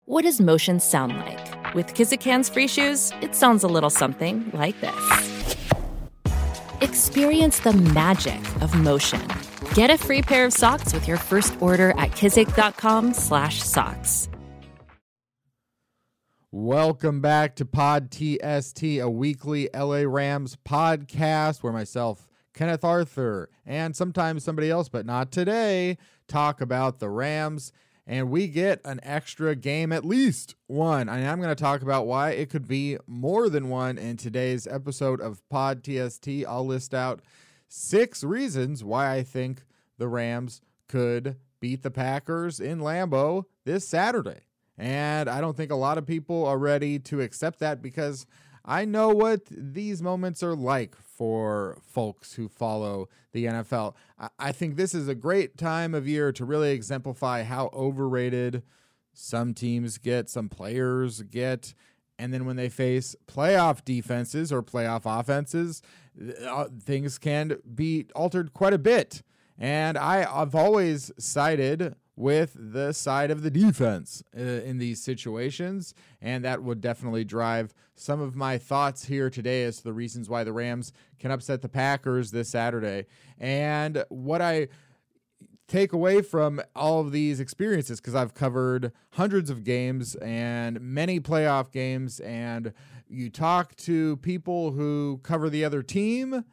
What does motion sound like? With Kizikans free shoes, it sounds a little something like this. Experience the magic of motion. Get a free pair of socks with your first order at kizik.com/socks. Welcome back to Pod TST, a weekly LA Rams podcast where myself, Kenneth Arthur, and sometimes somebody else, but not today, talk about the Rams. And we get an extra game, at least one. And I'm going to talk about why it could be more than one in today's episode of Pod TST. I'll list out 6 reasons why I think the Rams could beat the Packers in Lambeau this Saturday. And I don't think a lot of people are ready to accept that because I know what these moments are like for folks who follow the NFL. I think this is a great time of year to really exemplify how overrated some teams get, some players get, and then when they face playoff defenses or playoff offenses, things can be altered quite a bit. And I've always sided with the side of the defense in these situations, and that would definitely drive some of my thoughts here today as to the reasons why the Rams can upset the Packers this Saturday. And what I take away from all of these experiences, because I've covered hundreds of games and many playoff games, and you talk to people who cover the other team,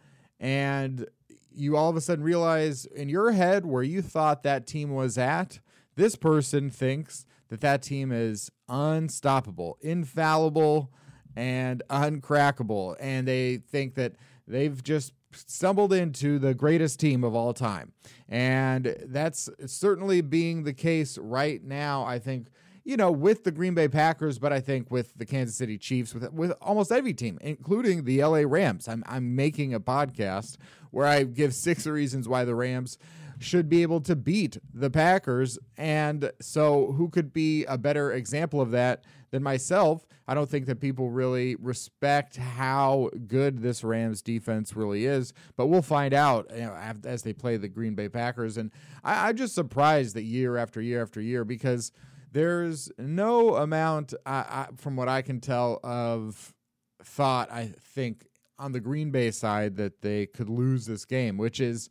and you all of a sudden realize in your head where you thought that team was at, this person thinks that that team is unstoppable, infallible, and uncrackable. And they think that they've just stumbled into the greatest team of all time. And that's certainly being the case right now, I think, with the Green Bay Packers, but I think with the Kansas City Chiefs, with almost every team, including the LA Rams. I'm making a podcast where I give 6 reasons why the Rams should be able to beat the Packers. And so who could be a better example of that than myself? I don't think that people really respect how good this Rams defense really is, but we'll find out as they play the Green Bay Packers. And I'm just surprised that year after year after year, because there's no amount, from what I can tell, of thought, I think, on the Green Bay side that they could lose this game, which is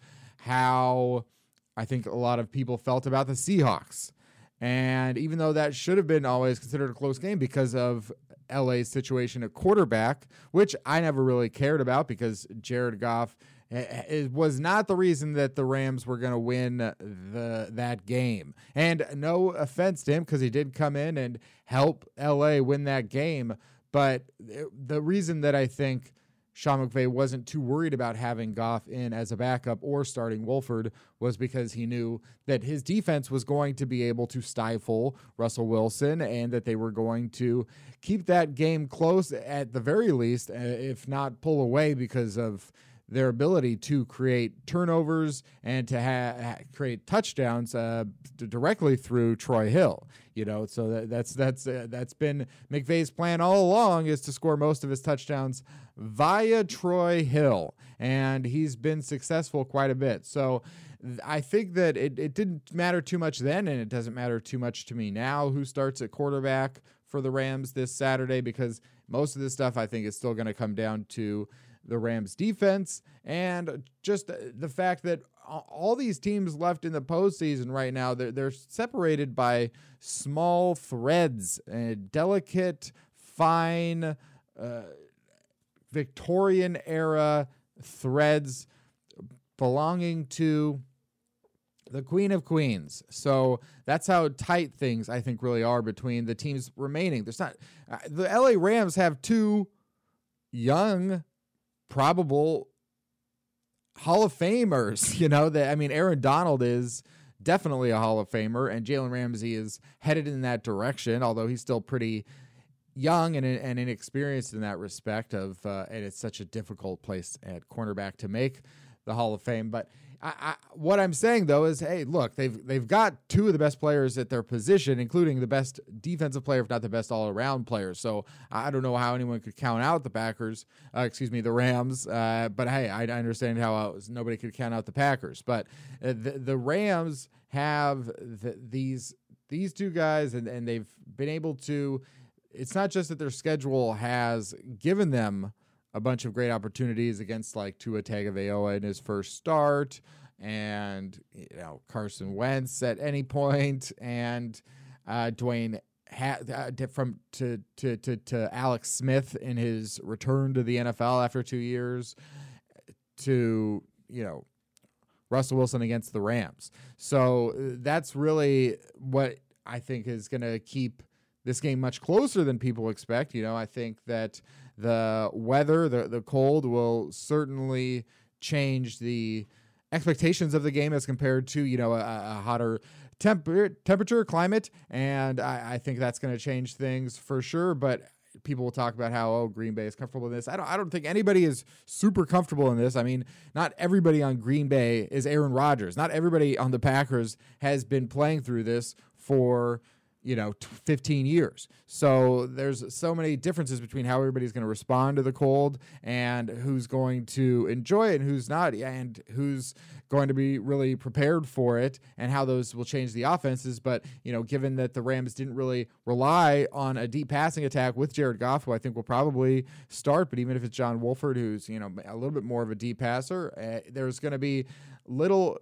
how I think a lot of people felt about the Seahawks. And even though that should have been always considered a close game because of LA's situation at quarterback, which I never really cared about because Jared Goff was not the reason that the Rams were going to win that game. And no offense to him, because he did come in and help LA win that game. But the reason that I think Sean McVay wasn't too worried about having Goff in as a backup or starting Wolford was because he knew that his defense was going to be able to stifle Russell Wilson and that they were going to keep that game close at the very least, if not pull away, because of their ability to create turnovers and to create touchdowns directly through Troy Hill. So that's been McVay's plan all along, is to score most of his touchdowns via Troy Hill, and he's been successful quite a bit. So I think that it didn't matter too much then, and it doesn't matter too much to me now who starts at quarterback for the Rams this Saturday, because most of this stuff I think is still going to come down to the Rams defense and just the fact that all these teams left in the postseason right now, they're separated by small threads, delicate, fine, Victorian era threads belonging to the Queen of Queens. So that's how tight things I think really are between the teams remaining. There's not the LA Rams have 2 young probable Hall of Famers, Aaron Donald is definitely a Hall of Famer, and Jalen Ramsey is headed in that direction, although he's still pretty young and inexperienced in that respect and it's such a difficult place at cornerback to make the Hall of Fame. But what I'm saying, though, is, hey, look, they've got 2 of the best players at their position, including the best defensive player, if not the best all-around player. So I don't know how anyone could count out the the Rams. But, hey, I understand how nobody could count out the Packers. But the Rams have these these two guys, and they've been able to, it's not just that their schedule has given them a bunch of great opportunities against like Tua Tagovailoa in his first start, and Carson Wentz at any point, and Dwayne to Alex Smith in his return to the NFL after 2 years, to Russell Wilson against the Rams. So that's really what I think is going to keep this game much closer than people expect. I think that the weather, the cold, will certainly change the expectations of the game as compared to, a hotter temperature, climate. And I think that's going to change things for sure. But people will talk about how, Green Bay is comfortable in this. I don't think anybody is super comfortable in this. I mean, not everybody on Green Bay is Aaron Rodgers. Not everybody on the Packers has been playing through this for 15 years. So there's so many differences between how everybody's going to respond to the cold, and who's going to enjoy it and who's not, and who's going to be really prepared for it, and how those will change the offenses. But, given that the Rams didn't really rely on a deep passing attack with Jared Goff, who I think will probably start, but even if it's John Wolford, who's, a little bit more of a deep passer, there's going to be little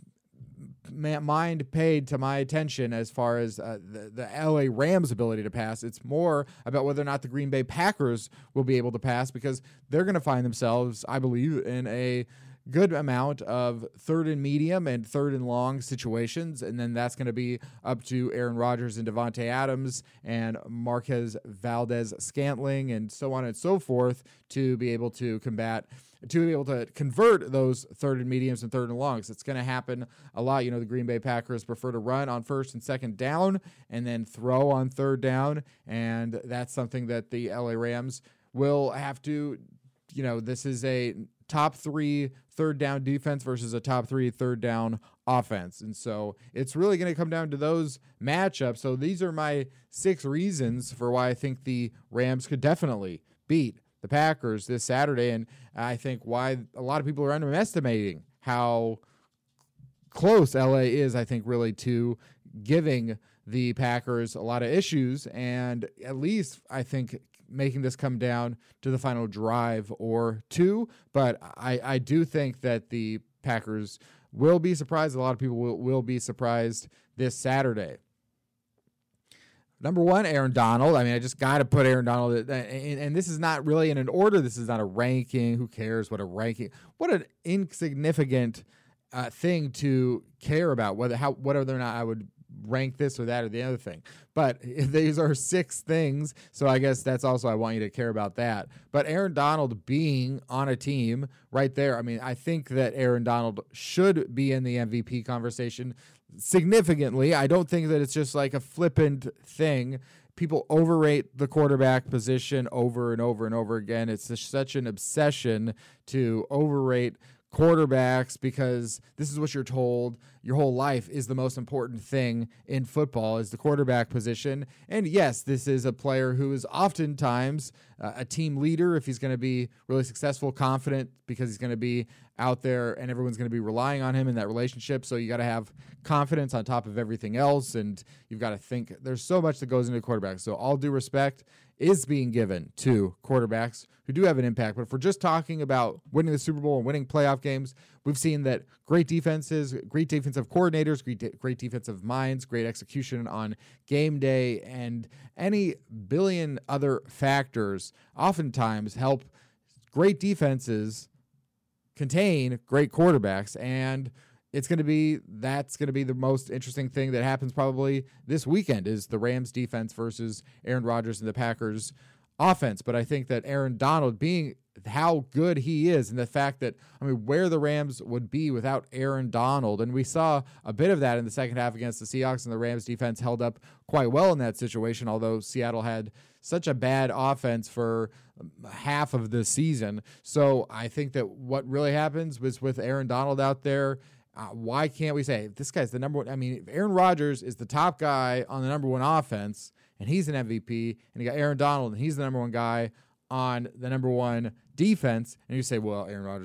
mind paid to my attention as far as the LA Rams' ability to pass. It's more about whether or not the Green Bay Packers will be able to pass, because they're going to find themselves, I believe, in a good amount of third and medium and third and long situations, and then that's going to be up to Aaron Rodgers and Devontae Adams and Marquez Valdez-Scantling and so on and so forth to be able to convert those third and mediums and third and longs. It's going to happen a lot. The Green Bay Packers prefer to run on first and second down and then throw on third down, and that's something that the LA Rams will have to, this is a top 3 third down defense versus a top 3 third down offense. And so it's really going to come down to those matchups. So these are my 6 reasons for why I think the Rams could definitely beat the Packers this Saturday. And I think why a lot of people are underestimating how close LA is, I think, really to giving the Packers a lot of issues, and at least I think making this come down to the final drive or 2. But I do think that the Packers will be surprised. A lot of people will be surprised this Saturday. Number 1, Aaron Donald. I mean, I just got to put Aaron Donald, and this is not really in an order. This is not a ranking. Who cares what a ranking? What an insignificant thing to care about, whether or not I would rank this or that or the other thing. But these are 6 things, so I guess that's also, I want you to care about that. But Aaron Donald being on a team right there, I mean, I think that Aaron Donald should be in the MVP conversation significantly. I don't think that it's just like a flippant thing. People overrate the quarterback position over and over and over again. It's just such an obsession to overrate quarterbacks, because this is what you're told your whole life is the most important thing in football, is the quarterback position. And yes, this is a player who is oftentimes a team leader if he's going to be really successful, confident, because he's going to be out there and everyone's going to be relying on him in that relationship. So you got to have confidence on top of everything else, and you've got to think there's so much that goes into quarterbacks. So all due respect is being given to quarterbacks who do have an impact. But if we're just talking about winning the Super Bowl and winning playoff games, we've seen that great defenses, great defensive coordinators, great defensive minds, great execution on game day, and any billion other factors oftentimes help great defenses contain great quarterbacks. And that's going to be the most interesting thing that happens probably this weekend, is the Rams defense versus Aaron Rodgers and the Packers offense. But I think that Aaron Donald, being how good he is, and the fact that, where the Rams would be without Aaron Donald, and we saw a bit of that in the second half against the Seahawks, and the Rams defense held up quite well in that situation, although Seattle had such a bad offense for half of the season. So I think that what really happens was with Aaron Donald out there, why can't we say this guy's the number one? If Aaron Rodgers is the top guy on the number 1 offense and he's an MVP, and you got Aaron Donald and he's the number 1 guy on the number 1 defense, and you say, well,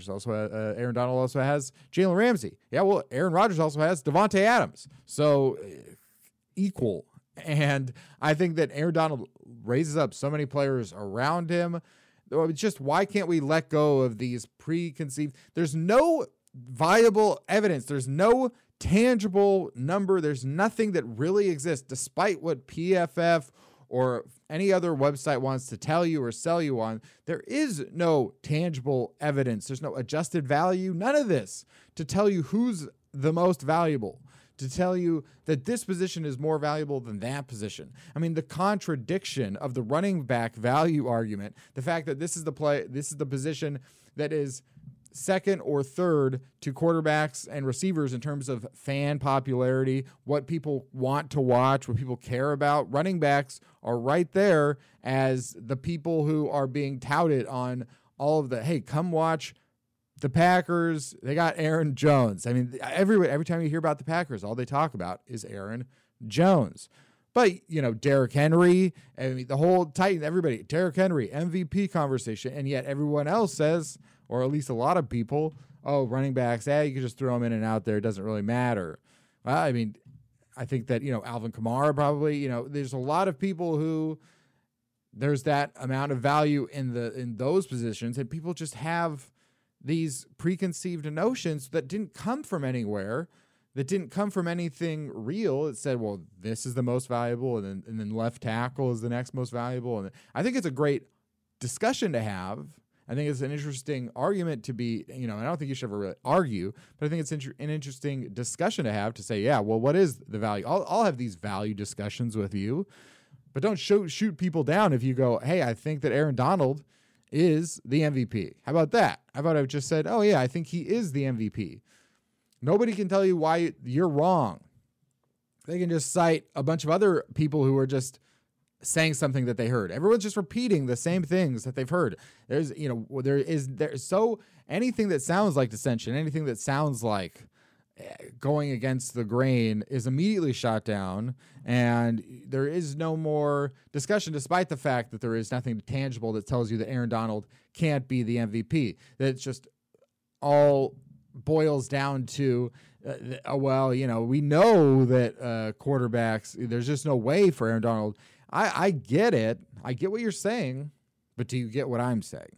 Aaron Donald also has Jalen Ramsey. Yeah, well, Aaron Rodgers also has Devontae Adams. So equal. And I think that Aaron Donald raises up so many players around him. It's just, why can't we let go of these preconceived? There's no viable evidence. There's no tangible number. There's nothing that really exists, despite what PFF or any other website wants to tell you or sell you on. There is no tangible evidence. There's no adjusted value, none of this to tell you who's the most valuable, to tell you that this position is more valuable than that position. I mean, the contradiction of the running back value argument, the fact that this is the position that is second or third to quarterbacks and receivers in terms of fan popularity, what people want to watch, what people care about. Running backs are right there as the people who are being touted on all of the, hey, come watch the Packers. They got Aaron Jones. I mean, every time you hear about the Packers, all they talk about is Aaron Jones. But, Derrick Henry, I mean, the whole Titan, everybody, Derrick Henry, MVP conversation, and yet everyone else says, or at least a lot of people, oh, running backs, you can just throw them in and out there. It doesn't really matter. Well, I mean, I think that, Alvin Kamara probably, there's a lot of people who there's that amount of value in those positions, and people just have these preconceived notions that didn't come from anywhere, that didn't come from anything real. It said, well, this is the most valuable, and then left tackle is the next most valuable. And I think it's a great discussion to have. I think it's an interesting argument to be, I don't think you should ever really argue, but I think it's an interesting discussion to have, to say, yeah, well, what is the value? I'll have these value discussions with you, but don't shoot people down if you go, hey, I think that Aaron Donald is the MVP. How about that? How about I've just said, oh, yeah, I think he is the MVP. Nobody can tell you why you're wrong. They can just cite a bunch of other people who are just saying something that they heard. Everyone's just repeating the same things that they've heard. There's anything that sounds like dissension, anything that sounds like going against the grain is immediately shot down, and there is no more discussion, despite the fact that there is nothing tangible that tells you that Aaron Donald can't be the MVP. That it's just all boils down to, we know that quarterbacks, there's just no way for Aaron Donald. I get it. I get what you're saying, but do you get what I'm saying?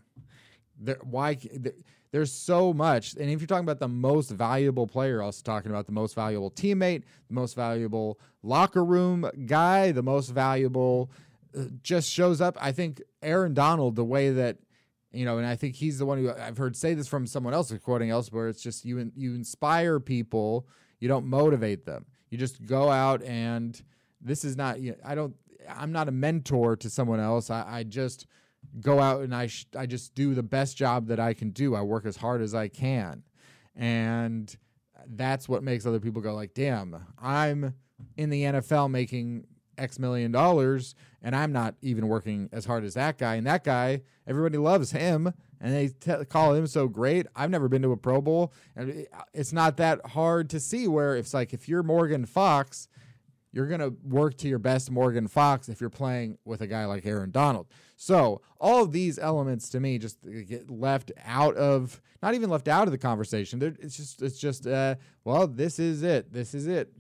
There's so much. And if you're talking about the most valuable player, also talking about the most valuable teammate, the most valuable locker room guy, the most valuable just shows up. I think Aaron Donald, the way that, and I think he's the one who I've heard say this from someone else, quoting elsewhere. It's just you inspire people. You don't motivate them. You just go out, and this is not, I'm not a mentor to someone else. I just go out and I just do the best job that I can do. I work as hard as I can. And that's what makes other people go like, damn, I'm in the NFL making X million dollars, and I'm not even working as hard as that guy. And that guy, everybody loves him, and they call him so great. I've never been to a Pro Bowl, and it's not that hard to see where it's like, if you're Morgan Fox, you're going to work to your best Morgan Fox if you're playing with a guy like Aaron Donald. So all of these elements to me just get left out of, not even left out of the conversation. It's just, well, this is it. This is it.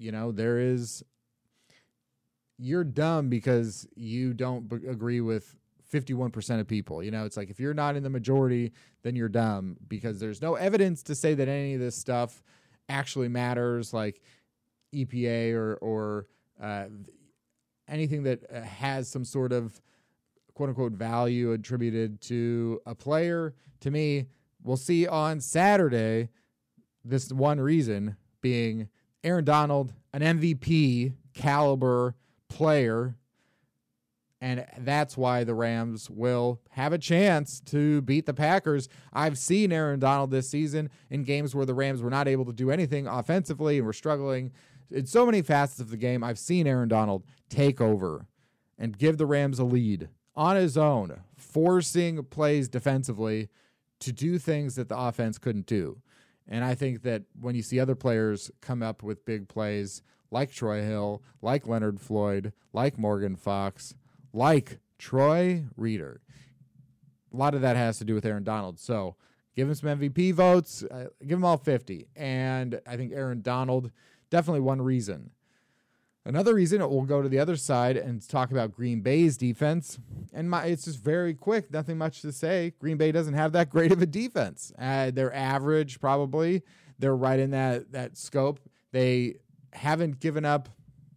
You're dumb because you don't agree with 51% of people. It's like, if you're not in the majority, then you're dumb, because there's no evidence to say that any of this stuff actually matters, like EPA or anything that has some sort of quote unquote value attributed to a player. To me, we'll see on Saturday, this one reason being Aaron Donald, an MVP caliber player. And that's why the Rams will have a chance to beat the Packers. I've seen Aaron Donald this season in games where the Rams were not able to do anything offensively and were struggling in so many facets of the game. I've seen Aaron Donald take over and give the Rams a lead on his own, forcing plays defensively to do things that the offense couldn't do. And I think that when you see other players come up with big plays like Troy Hill, like Leonard Floyd, like Morgan Fox, like Troy Reeder, a lot of that has to do with Aaron Donald. So give him some MVP votes, give him all 50. And I think Aaron Donald, definitely one reason. Another reason, we'll go to the other side and talk about Green Bay's defense. And it's just very quick, nothing much to say. Green Bay doesn't have that great of a defense. They're average, probably. They're right in that scope. They haven't given up.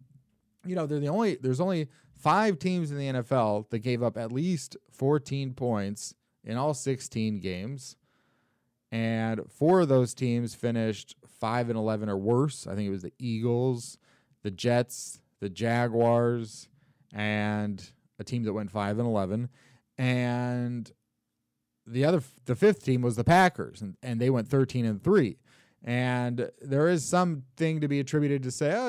There's only 5 teams in the NFL that gave up at least 14 points in all 16 games. And 4 of those teams finished 5-11 or worse. I think it was the Eagles, the Jets, the Jaguars, and a team that went 5-11. And the 5th team was the Packers, and they went 13-3. And there is something to be attributed to say,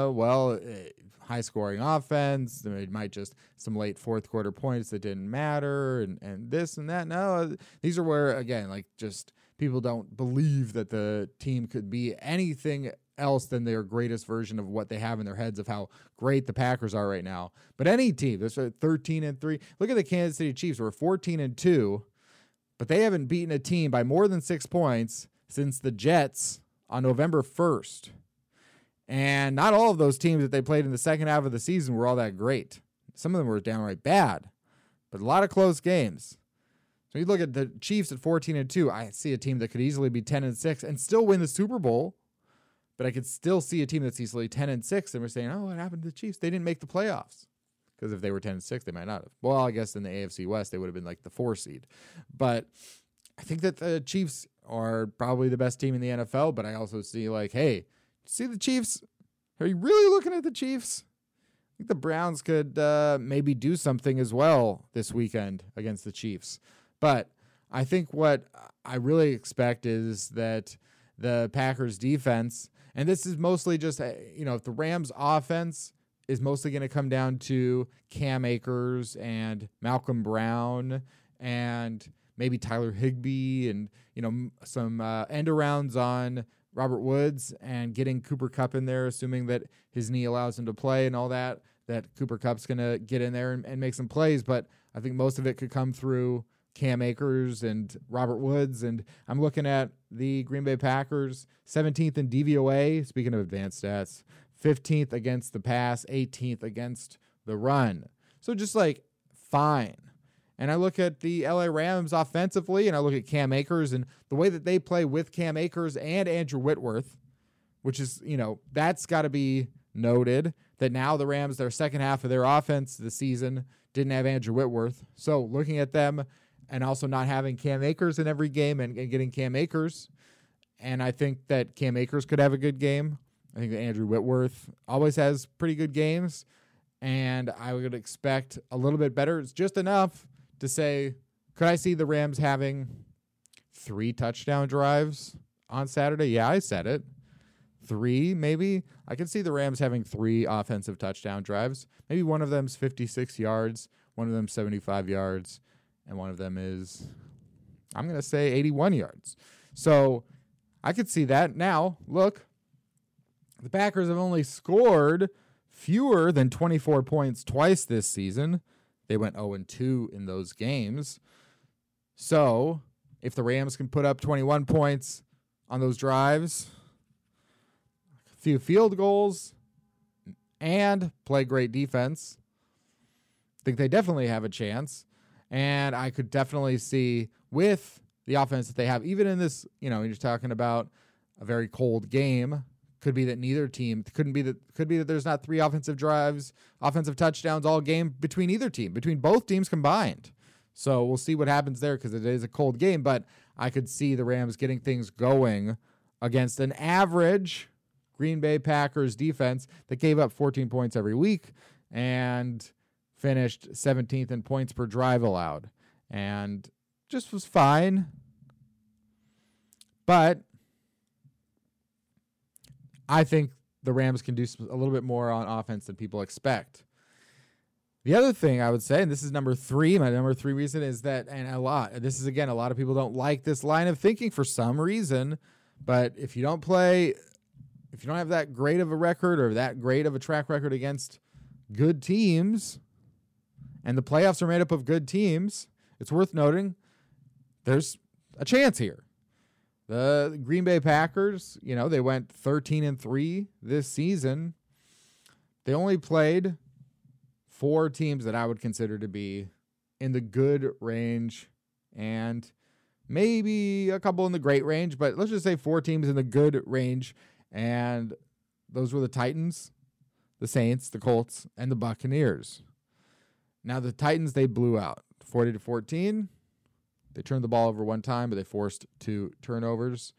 high scoring offense. It might just some late fourth quarter points that didn't matter, and this and that. No, these are where, again, just people don't believe that the team could be anything else than their greatest version of what they have in their heads of how great the Packers are right now. But any team, they're 13-3. Look at the Kansas City Chiefs. We're 14-2, but they haven't beaten a team by more than 6 points since the Jets on November 1st. And not all of those teams that they played in the second half of the season were all that great. Some of them were downright bad, but a lot of close games. So you look at the Chiefs at 14-2. I see a team that could easily be 10-6 and still win the Super Bowl. But I could still see a team that's easily 10-6, and we're saying, "Oh, what happened to the Chiefs? They didn't make the playoffs." Because if they were 10-6, they might not have. Well, I guess in the AFC West, they would have been like the 4 seed. But I think that the Chiefs are probably the best team in the NFL. But I also see hey, see the Chiefs? Are you really looking at the Chiefs? I think the Browns could maybe do something as well this weekend against the Chiefs. But I think what I really expect is that the Packers defense, and this is mostly just, if the Rams offense is mostly going to come down to Cam Akers and Malcolm Brown and maybe Tyler Higbee and, some end arounds on Robert Woods and getting Cooper Kupp in there, assuming that his knee allows him to play and all that Cooper Kupp's going to get in there and make some plays. But I think most of it could come through Cam Akers and Robert Woods. And I'm looking at the Green Bay Packers, 17th in DVOA, speaking of advanced stats, 15th against the pass, 18th against the run. So just fine. And I look at the LA Rams offensively, and I look at Cam Akers and the way that they play with Cam Akers and Andrew Whitworth, which is, that's got to be noted, that now the Rams, their second half of their offense this season, didn't have Andrew Whitworth. So looking at them and also not having Cam Akers in every game and getting Cam Akers, and I think that Cam Akers could have a good game. I think that Andrew Whitworth always has pretty good games, and I would expect a little bit better. It's just enough to say, could I see the Rams having 3 touchdown drives on Saturday? Yeah, I said it. 3, maybe. I could see the Rams having 3 offensive touchdown drives. Maybe one of them's 56 yards, one of them's 75 yards, and one of them is, I'm going to say, 81 yards. So I could see that. Now, look, the Packers have only scored fewer than 24 points twice this season. They went 0-2 in those games. So if the Rams can put up 21 points on those drives, a few field goals, and play great defense, I think they definitely have a chance. And I could definitely see with the offense that they have, even in this, you're talking about a very cold game, could be that neither team, could be that there's not 3 offensive drives, offensive touchdowns all game between either team, between both teams combined. So we'll see what happens there because it is a cold game, but I could see the Rams getting things going against an average Green Bay Packers defense that gave up 14 points every week and finished 17th in points per drive allowed, and just was fine. But I think the Rams can do a little bit more on offense than people expect. The other thing I would say, and this is number 3, my number 3 reason is that, and a lot of people don't like this line of thinking for some reason, but if you don't have that great of a record or that great of a track record against good teams, and the playoffs are made up of good teams, it's worth noting there's a chance here. The Green Bay Packers, they went 13-3 this season, they only played 4 teams that I would consider to be in the good range and maybe a couple in the great range, but let's just say 4 teams in the good range. And those were the Titans, the Saints, the Colts, and the Buccaneers. Now the Titans, they blew out 40-14. They turned the ball over one time, but they forced 2 turnovers.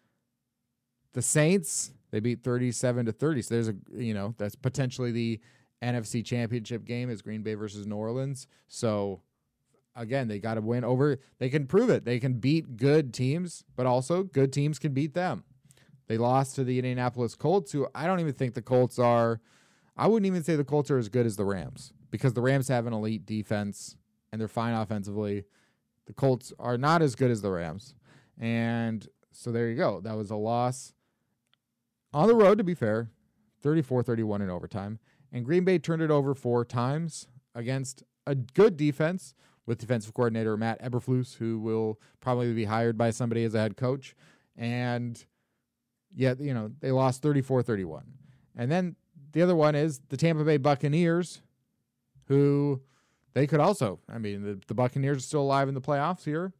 The Saints, they beat 37-30. So there's that's potentially the NFC Championship game is Green Bay versus New Orleans. So again, they got to win over. They can prove it. They can beat good teams, but also good teams can beat them. They lost to the Indianapolis Colts, who I don't even think the Colts are. I wouldn't even say the Colts are as good as the Rams because the Rams have an elite defense and they're fine offensively. The Colts are not as good as the Rams. And so there you go. That was a loss on the road, to be fair, 34-31 in overtime. And Green Bay turned it over 4 times against a good defense with defensive coordinator Matt Eberflus, who will probably be hired by somebody as a head coach. And yet, they lost 34-31. And then the other one is the Tampa Bay Buccaneers, who they could also, the Buccaneers are still alive in the playoffs here.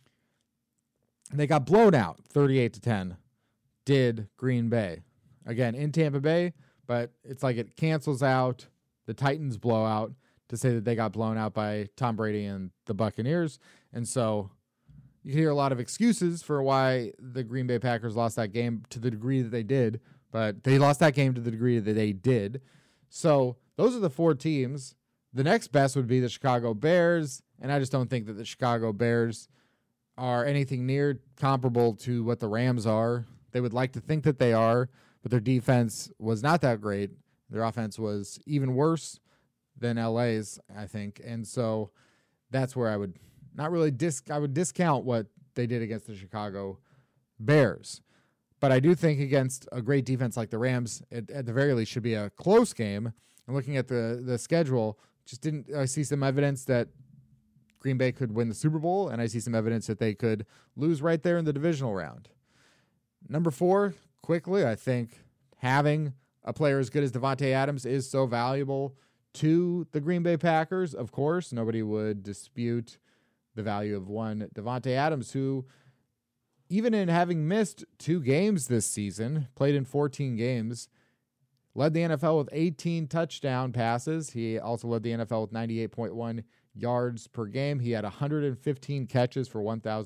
And they got blown out 38-10, did Green Bay. Again, in Tampa Bay, but it's like it cancels out the Titans blowout to say that they got blown out by Tom Brady and the Buccaneers. And so you hear a lot of excuses for why the Green Bay Packers lost that game to the degree that they did, but they lost that game to the degree that they did. So those are the 4 teams. The next best would be the Chicago Bears, and I just don't think that the Chicago Bears are anything near comparable to what the Rams are. They would like to think that they are, but their defense was not that great. Their offense was even worse than LA's, I think. And so that's where I would not really I would discount what they did against the Chicago Bears. But I do think against a great defense like the Rams, it, at the very least, should be a close game. And looking at the schedule, I see some evidence that Green Bay could win the Super Bowl, and I see some evidence that they could lose right there in the divisional round. Number 4, quickly, I think having a player as good as Davante Adams is so valuable to the Green Bay Packers. Of course, nobody would dispute the value of one Davante Adams, who, even in having missed 2 games this season, played in 14 games, led the NFL with 18 touchdown passes. He also led the NFL with 98.1 yards per game. He had 115 catches for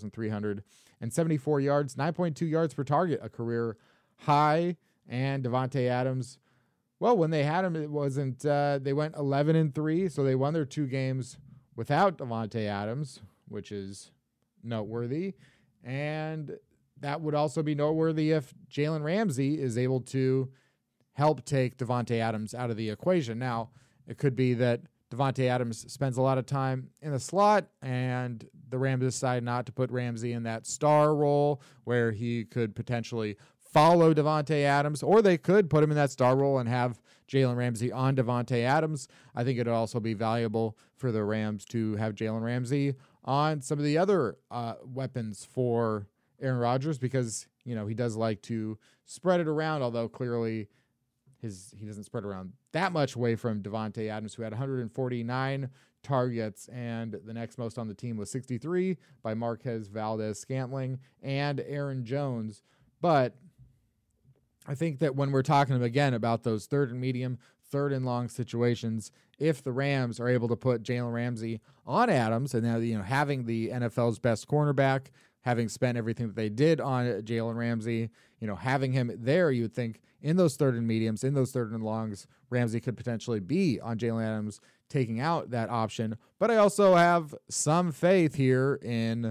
1,374 yards, 9.2 yards per target, a career high. And Davante Adams, well, when they had him, it wasn't. They went 11-3, so they won their 2 games without Davante Adams, which is noteworthy. And that would also be noteworthy if Jalen Ramsey is able to help take Davante Adams out of the equation. Now, it could be that Davante Adams spends a lot of time in the slot, and the Rams decide not to put Ramsey in that star role where he could potentially follow Davante Adams, or they could put him in that star role and have Jalen Ramsey on Davante Adams. I think it would also be valuable for the Rams to have Jalen Ramsey on some of the other weapons for Aaron Rodgers, because he does like to spread it around, although clearly he doesn't spread around that much away from Davante Adams, who had 149 targets, and the next most on the team was 63 by Marquez Valdes-Scantling and Aaron Jones. But I think that when we're talking again about those 3rd and medium, 3rd and long situations, if the Rams are able to put Jalen Ramsey on Adams, and now having the NFL's best cornerback, having spent everything that they did on Jalen Ramsey, having him there, you would think in those 3rd and mediums, in those 3rd and longs, Ramsey could potentially be on Jalen Adams, taking out that option. But I also have some faith here in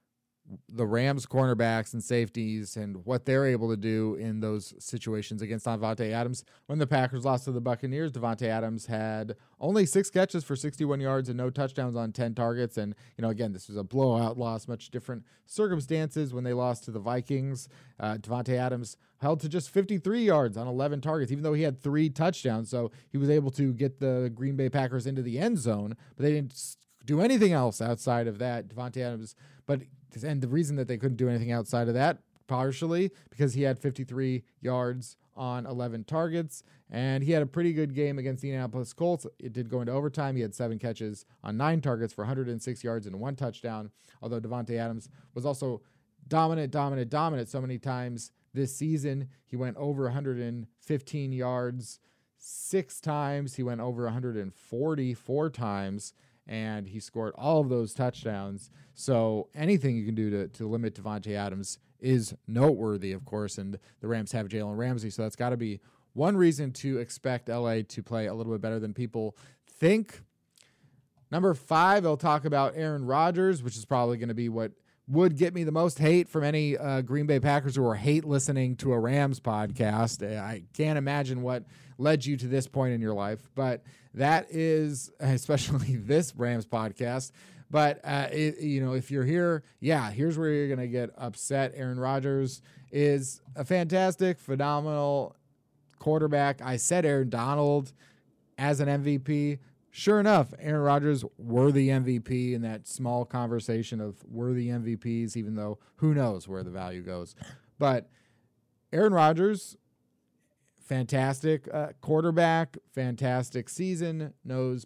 the Rams cornerbacks and safeties and what they're able to do in those situations against Davante Adams. When the Packers lost to the Buccaneers, Davante Adams had only 6 catches for 61 yards and no touchdowns on 10 targets. And, again, this was a blowout loss, much different circumstances when they lost to the Vikings. Davante Adams held to just 53 yards on 11 targets, even though he had 3 touchdowns. So he was able to get the Green Bay Packers into the end zone, but they didn't do anything else outside of that. Davante Adams, and the reason that they couldn't do anything outside of that, partially because he had 53 yards on 11 targets, and he had a pretty good game against the Indianapolis Colts. It did go into overtime. He had 7 catches on 9 targets for 106 yards and 1 touchdown, although Davante Adams was also dominant so many times this season. He went over 115 yards 6 times. He went over 144 times, and he scored all of those touchdowns. So anything you can do to limit Davante Adams is noteworthy, of course, and the Rams have Jalen Ramsey, so that's got to be one reason to expect LA to play a little bit better than people think. Number 5, I'll talk about Aaron Rodgers, which is probably going to be what would get me the most hate from any Green Bay Packers who are hate listening to a Rams podcast. I can't imagine what led you to this point in your life, but that is especially this Rams podcast. But, if you're here, here's where you're going to get upset. Aaron Rodgers is a fantastic, phenomenal quarterback. I said Aaron Donald as an MVP. Sure enough, Aaron Rodgers worthy MVP in that small conversation of worthy MVPs, even though who knows where the value goes. But Aaron Rodgers, fantastic quarterback, fantastic season,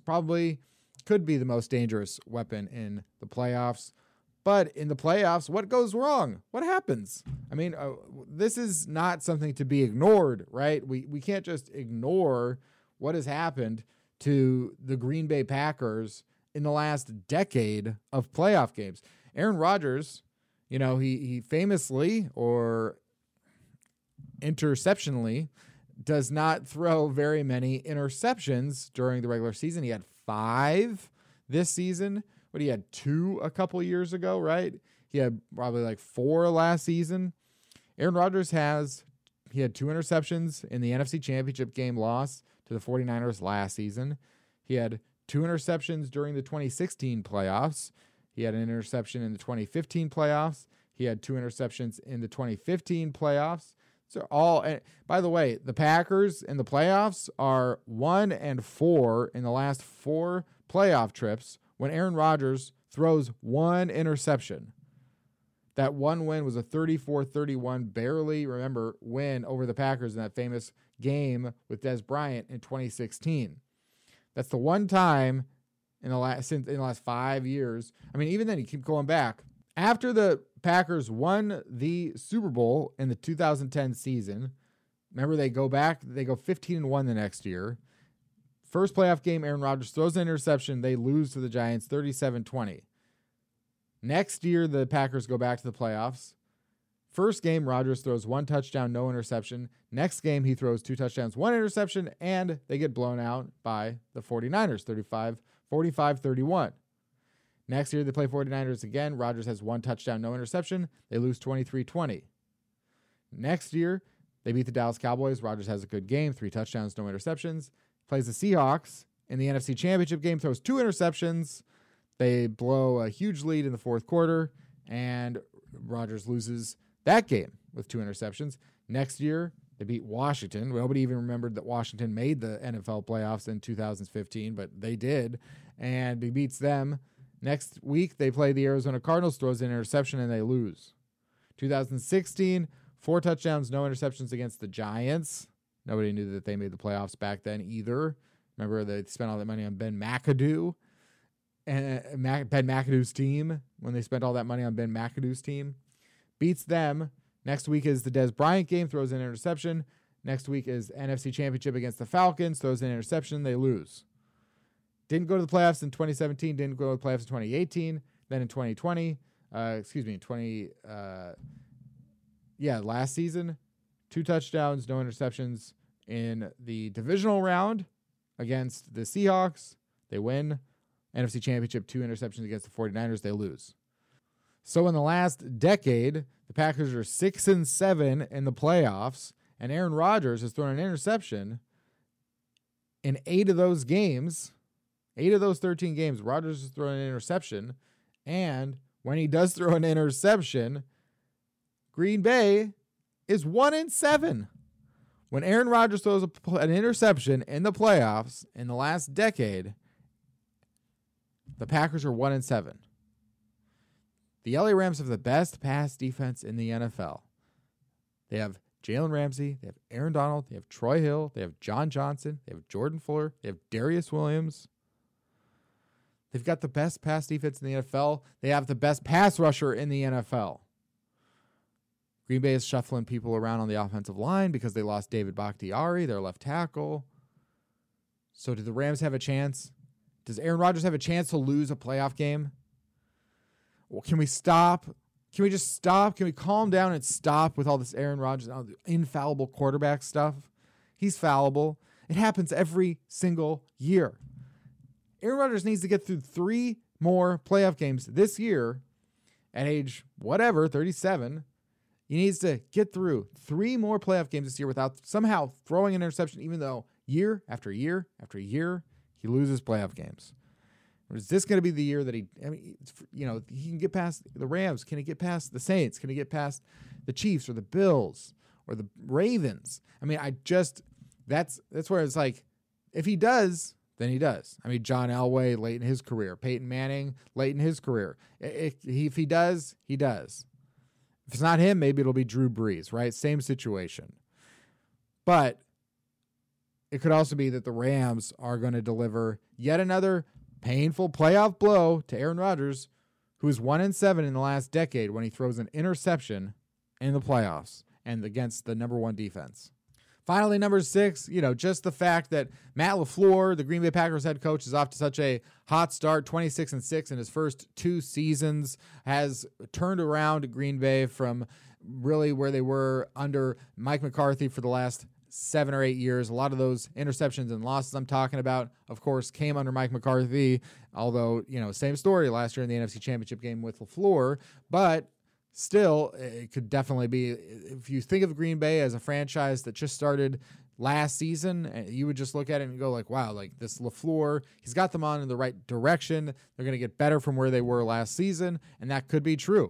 could be the most dangerous weapon in the playoffs. But in the playoffs, what goes wrong? What happens? I mean, this is not something to be ignored, right? We can't just ignore what has happened to the Green Bay Packers in the last decade of playoff games. Aaron Rodgers, he famously or interceptionally does not throw very many interceptions during the regular season. He had 5 this season, but he had 2 a couple years ago, right? He had probably like 4 last season. Aaron Rodgers had 2 interceptions in the NFC Championship game loss to the 49ers last season. He had 2 interceptions during the 2016 playoffs. He had an interception in the 2015 playoffs. He had 2 interceptions in the 2015 playoffs. So by the way, the Packers in the playoffs are 1-4 in the last 4 playoff trips when Aaron Rodgers throws 1 interception. That one win was a 34-31 win over the Packers in that famous game with Dez Bryant in 2016. That's the one time in the last 5 years. I mean, even then, you keep going back. After the Packers won the Super Bowl in the 2010 season, remember they go 15-1 the next year. First playoff game, Aaron Rodgers throws an interception. They lose to the Giants 37-20. Next year, the Packers go back to the playoffs. First game, Rodgers throws 1 touchdown, no interception. Next game, he throws 2 touchdowns, 1 interception, and they get blown out by the 49ers, 45-31. Next year, they play 49ers again. Rodgers has 1 touchdown, no interception. They lose 23-20. Next year, they beat the Dallas Cowboys. Rodgers has a good game, 3 touchdowns, no interceptions. Plays the Seahawks in the NFC Championship game, throws 2 interceptions. They blow a huge lead in the fourth quarter, and Rodgers loses that game with 2 interceptions. Next year, they beat Washington. Nobody even remembered that Washington made the NFL playoffs in 2015, but they did, and he beats them. Next week, they play the Arizona Cardinals, throws an interception, and they lose. 2016, 4 touchdowns, no interceptions against the Giants. Nobody knew that they made the playoffs back then either. Remember, they spent all that money on Ben McAdoo and Ben McAdoo's team. When they spent all that money on Ben McAdoo's team, beats them. Next week is the Dez Bryant game, throws an interception. Next week is NFC Championship against the Falcons, throws an interception, they lose. Didn't go to the playoffs in 2017, didn't go to the playoffs in 2018. Then in 2020, last season, 2 touchdowns, no interceptions in the divisional round against the Seahawks. They win. NFC Championship, 2 interceptions against the 49ers. They lose. So in the last decade, the Packers are 6-7 in the playoffs, and Aaron Rodgers has thrown an interception in 8 of those games. 8 of those 13 games, Rodgers has thrown an interception, and when he does throw an interception, Green Bay is 1-7. When Aaron Rodgers throws an interception in the playoffs in the last decade, the Packers are 1-7. The LA Rams have the best pass defense in the NFL. They have Jalen Ramsey, they have Aaron Donald, they have Troy Hill, they have John Johnson, they have Jordan Fuller, they have Darius Williams. They've got the best pass defense in the NFL. They have the best pass rusher in the NFL. Green Bay is shuffling people around on the offensive line because they lost David Bakhtiari, their left tackle. So do the Rams have a chance? Does Aaron Rodgers have a chance to lose a playoff game? Well, can we stop? Can we just stop? Can we calm down and stop with all this Aaron Rodgers, all the infallible quarterback stuff? He's fallible. It happens every single year. Aaron Rodgers needs to get through 3 more playoff games this year at age whatever, 37. He needs to get through 3 more playoff games this year without somehow throwing an interception, even though year after year after year, he loses playoff games. Or is this going to be the year that he can get past the Rams? Can he get past the Saints? Can he get past the Chiefs or the Bills or the Ravens? I mean, that's where it's like, if he does, then he does. I mean, John Elway late in his career, Peyton Manning late in his career. If he does, he does. If it's not him, maybe it'll be Drew Brees, right? Same situation. But it could also be that the Rams are going to deliver yet another painful playoff blow to Aaron Rodgers, who is 1-7 in the last decade when he throws an interception in the playoffs and against the number 1 defense. Finally, number 6, just the fact that Matt LaFleur, the Green Bay Packers head coach, is off to such a hot start, 26-6 in his first 2 seasons, has turned around Green Bay from really where they were under Mike McCarthy for the last 7 or 8 years. A lot of those interceptions and losses I'm talking about, of course, came under Mike McCarthy, although, same story last year in the NFC Championship game with LaFleur, but still, it could definitely be, if you think of Green Bay as a franchise that just started last season, you would just look at it and go like, wow, like this LaFleur, he's got them on in the right direction. They're going to get better from where they were last season, and that could be true.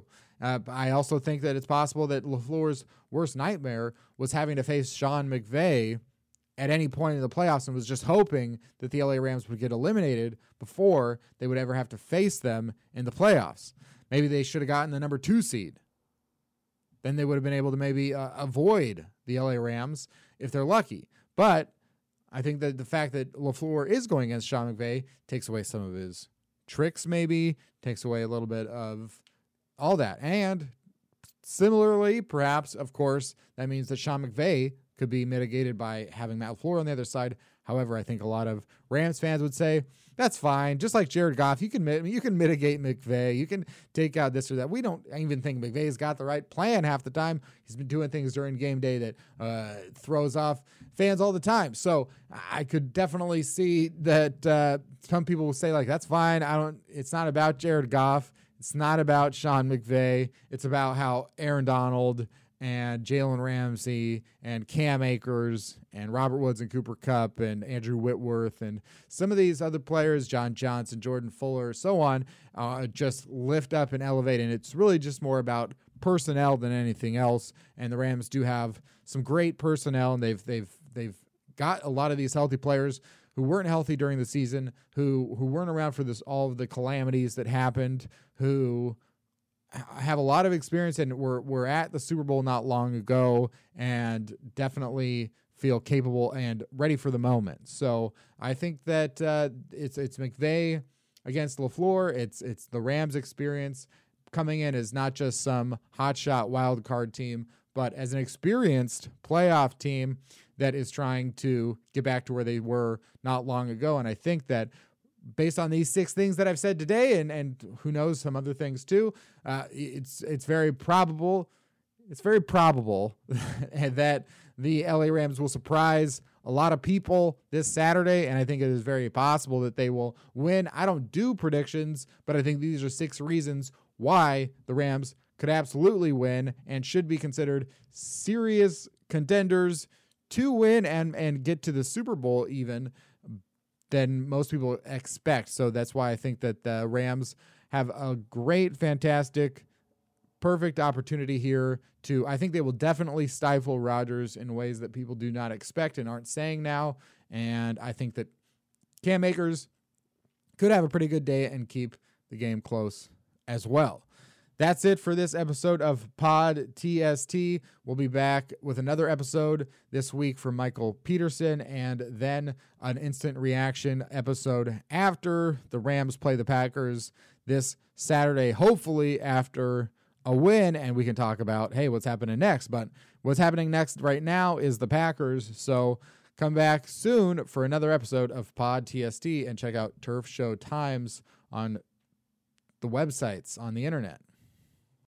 I also think that it's possible that LaFleur's worst nightmare was having to face Sean McVay at any point in the playoffs and was just hoping that the LA Rams would get eliminated before they would ever have to face them in the playoffs. Maybe they should have gotten the number 2 seed. Then they would have been able to maybe avoid the LA Rams if they're lucky. But I think that the fact that LaFleur is going against Sean McVay takes away some of his tricks, maybe, takes away a little bit of all that. And similarly, perhaps, of course, that means that Sean McVay could be mitigated by having Matt LaFleur on the other side. However, I think a lot of Rams fans would say, that's fine. Just like Jared Goff, you can mitigate McVay. You can take out this or that. We don't even think McVay's got the right plan half the time. He's been doing things during game day that throws off fans all the time. So I could definitely see that some people will say, like, that's fine. It's not about Jared Goff. It's not about Sean McVay. It's about how Aaron Donald and Jalen Ramsey and Cam Akers and Robert Woods and Cooper Kupp and Andrew Whitworth and some of these other players, John Johnson, Jordan Fuller, so on, just lift up and elevate. And it's really just more about personnel than anything else. And the Rams do have some great personnel, and they've got a lot of these healthy players who weren't healthy during the season, who weren't around for all of the calamities that happened, who have a lot of experience and were at the Super Bowl not long ago and definitely feel capable and ready for the moment. So I think that it's McVay against LaFleur. It's the Rams experience coming in as not just some hotshot wild card team, but as an experienced playoff team that is trying to get back to where they were not long ago. And I think that based on these 6 things that I've said today, and who knows, some other things too, it's very probable. It's very probable that the LA Rams will surprise a lot of people this Saturday, and I think it is very possible that they will win. I don't do predictions, but I think these are 6 reasons why the Rams could absolutely win and should be considered serious contenders to win and get to the Super Bowl even than most people expect. So that's why I think that the Rams have a great, fantastic, perfect opportunity here I think they will definitely stifle Rodgers in ways that people do not expect and aren't saying now. And I think that Cam Akers could have a pretty good day and keep the game close as well. That's it for this episode of Pod TST. We'll be back with another episode this week from Michael Peterson, and then an instant reaction episode after the Rams play the Packers this Saturday, hopefully after a win, and we can talk about, hey, what's happening next. But what's happening next right now is the Packers. So come back soon for another episode of Pod TST, and check out Turf Show Times on the websites on the internet.